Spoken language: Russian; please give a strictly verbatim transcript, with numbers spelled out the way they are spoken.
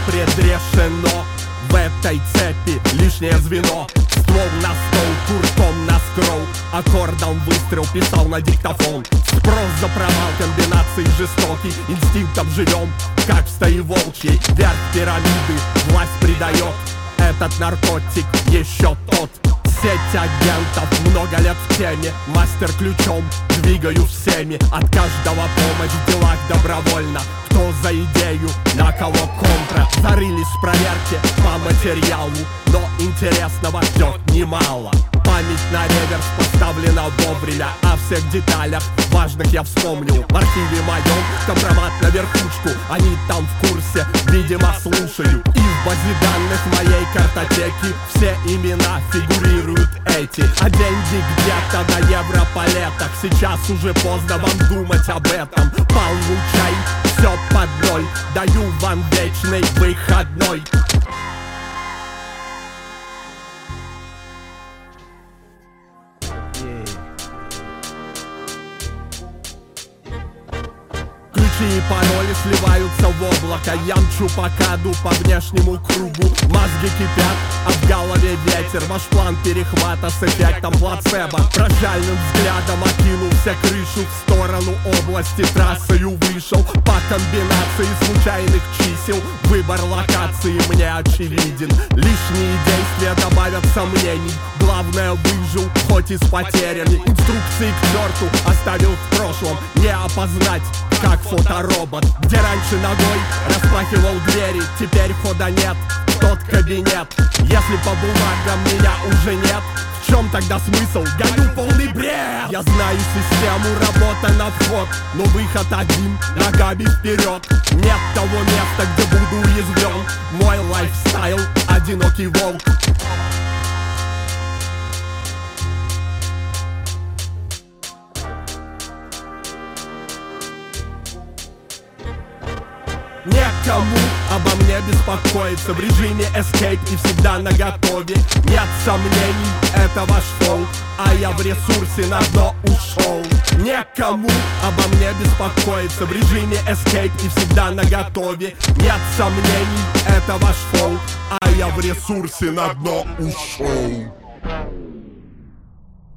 предрешено. В этой цепи лишнее звено. Ствол на стол, курком на скролл. Аккордом выстрел писал на диктофон. Спрос за провал комбинаций жестокий. Инстинктом живем, как в стае волчьей. Вверх пирамиды власть придает. Этот наркотик еще тот. Сеть агентов, много лет в теме. Мастер ключом, двигаю всеми. От каждого помощь в делах добровольно. Кто за идею, на кого контра. Зарылись в проверке по материалу, но интересного ждет немало. Память на реверс поставлена вовремя. О всех деталях важных я вспомнил. В архиве моем компромат на верхушку. Они там в курсе, видимо слушают. И в базе данных моей картотеки все имена фигурируют эти. А деньги где-то на европалетах. Сейчас уже поздно вам думать об этом. Получай все под ноль. Даю вам вечный выходной. И пароли сливаются в облако. Я мчу по каду по внешнему кругу. Мозги кипят, а в голове ветер. Ваш план перехвата с эффектом плацебо. Прощальным взглядом окинулся крышу. В сторону области трассою вышел. По комбинации случайных чисел выбор локации мне очевиден. Лишние действия добавят сомнений. Главное, выжил, хоть и с потерями. Инструкции к черту оставил в прошлом. Не опознать, как фоторобот. Где раньше ногой распахивал двери, теперь хода нет в тот кабинет. Если по бумагам меня уже нет, в чем тогда смысл? Гоню полный бред. Я знаю систему, работа на вход, но выход один, ногами вперед. Нет того места, где буду уязвлен. Мой лайфстайл, одинокий волк. Некому обо мне беспокоиться. В режиме escape и всегда наготове. Нет сомнений, это ваш фол, а я в ресурсе на дно ушел. Некому обо мне беспокоиться. В режиме escape и всегда наготове. Нет сомнений, это ваш фол, а я в ресурсе на дно ушел.